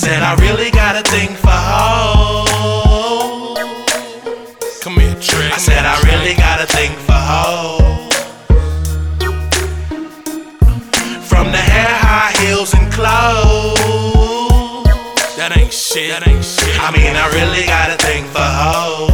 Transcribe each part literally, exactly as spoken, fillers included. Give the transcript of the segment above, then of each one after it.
said I really got a thing for hoes. Come here, Trey. I said I really got a thing for hoes. From the hair, high heels, and clothes. That ain't shit. That ain't shit. I mean, I really got a thing for hoes.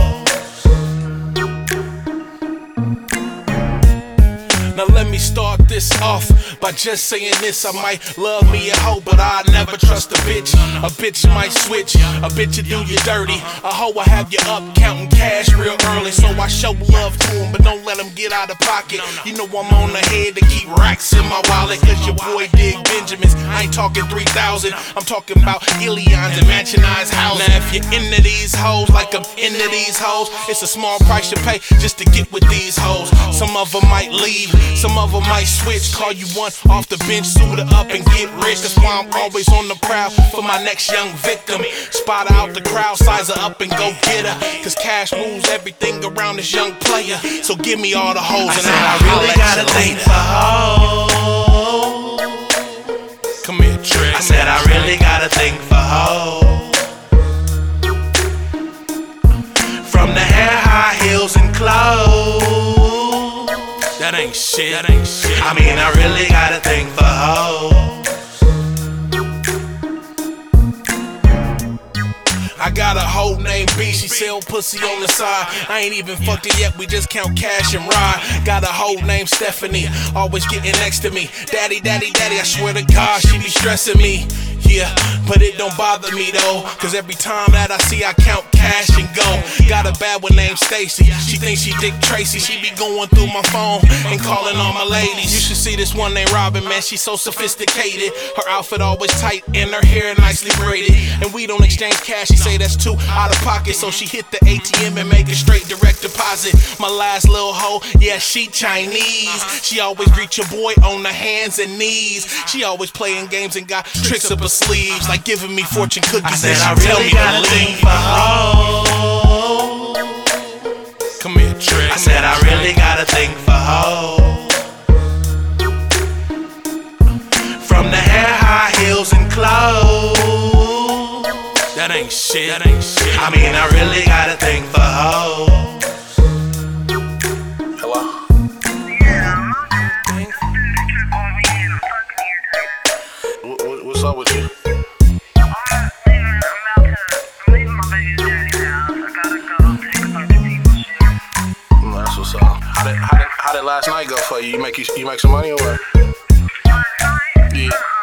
Now let me start this off by just saying this. I might love me a hoe, but I never trust a bitch. A bitch might switch, a bitch will do you dirty. A hoe will have you up counting cash real early. So I show love to him, but don't let him get out of pocket. You know I'm on the head to keep racks in my wallet, cause your boy dig Benjamins. I ain't talking three thousand, I'm talking about Ilions and mansionized houses. Now if you're into these hoes like I'm into these hoes, it's a small price you pay just to get with these hoes. Some of them might leave, some of them might switch. Call you one off the bench, suit her up and get rich. That's why I'm always on the prowl for my next young victim. Spot out the crowd, size her up and go get her, cause cash moves everything around this young player. So give me all the hoes I and said I I'll really let got you a thing later. for hoes. Come here, Trey. I said I really got a thing for hoes. From the hair, high heels, and clothes. That ain't shit. That ain't shit. I mean, I really got a thing for hoes. I got a hoe named B, she sell pussy on the side. I ain't even fucked it yet, we just count cash and ride. Got a hoe named Stephanie, always getting next to me. Daddy, daddy, daddy, I swear to God, she be stressing me. Yeah, but it don't bother me though, cause every time that I see I count cash and go. Got a bad one named Stacy, she thinks she Dick Tracy. She be going through my phone and calling all my ladies. You should see this one named Robin, man, she's so sophisticated. Her outfit always tight and her hair nicely braided. And we don't exchange cash, she say that's too out of pocket. So she hit the A T M and make a straight direct deposit. My last little hoe, yeah, she Chinese. She always greet your boy on the hands and knees. She always playing games and got tricks up her sleeves, like giving me fortune cookies. I said and she I tell really me got to a thing leave. for hoes. Come here, Trey. I said I really got a thing for hoes. From the hair, high heels, and clothes. That ain't shit. That ain't shit. I mean, I really got a thing for hoes. Hello? What, what's up with you? That's what's up. How did, how did, how did last night go for you? You make you, you make some money or what? Yeah.